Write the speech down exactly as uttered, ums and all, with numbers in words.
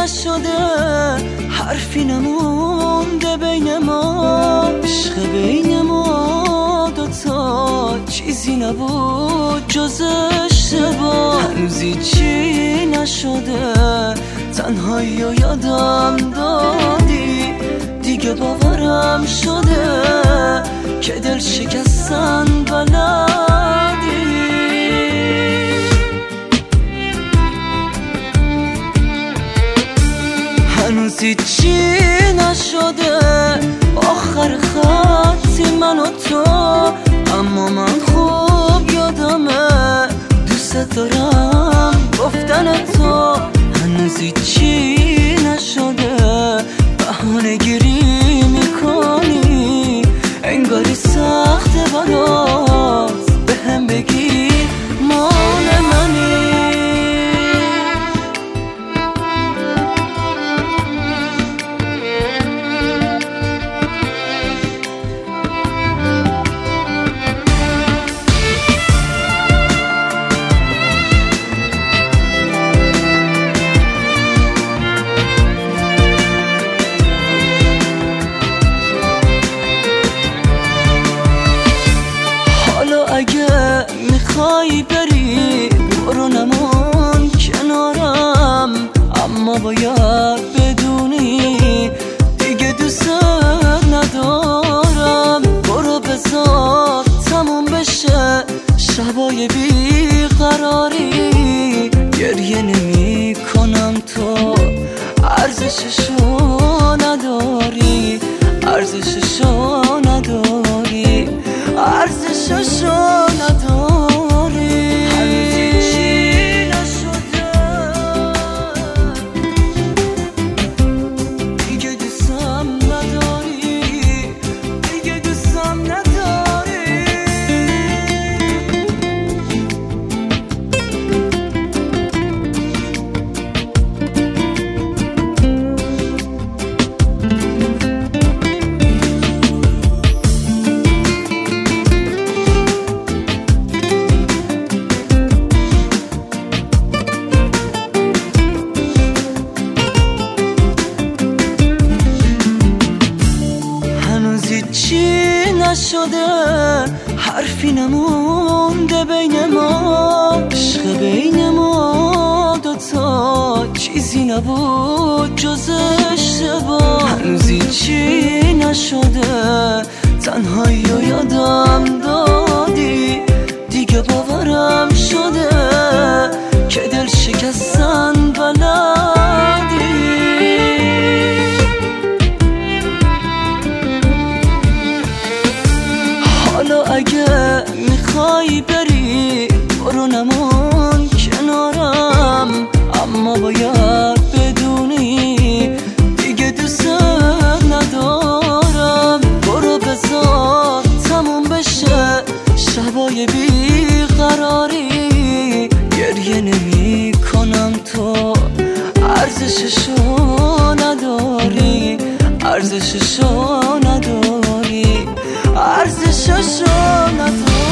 نشده، حرفی نمونده بین ما، عشق بین ما دوتا چیزی نبود جز اشتباه. هنوزی چی نشده، تنهایی و یادم دادی، دیگه باورم شده که دل شکستن بلدی. هنوزی چی نشده، آخر خطی من و تو، اما من خوب یادمه دوست دارم گفتن تو. هنوزی چی نشده، بهانه گیری میکنی، انگاری سخته برات به هم بگی مال منی. اگه میخوای بری برو نمون کنارم، اما باید بدونی دیگه دوست ندارم. برو بذار تموم بشه شبای بیقراری، گریه نمی کنم تو ارزششو نداری، ارزششو نداری، ارزششو نداری. هنوزی چی نشده، دیگه دوستم نداری، دیگه دوستم نداری. چی نشده، حرفی نمونده بین ما، عشق بین ما دوتا چیزی نبود جز اشتباه. هنوزی چی نشده، تنهایی و یادم دادی، دیگه باورم شده که دل شکستن بلدی. حالا اگه میخوای بری برو نمون کنارم، اما باید بدونی دیگه دوست ندارم. برو بذار تموم بشه شبای بیقراری، گریه نمی کنم تو ارزششو نداری، ارزششو نداری، ارزششو نداری.